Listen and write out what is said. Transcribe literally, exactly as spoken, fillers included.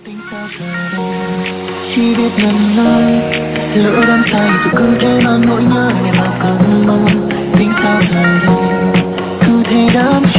Chỉ biết ngần ngơ, lỡ đắm say rồi cứ thế non nỗi nhớ ngày mà cơn mơ. Tính sao giờ đây cứ thế đắm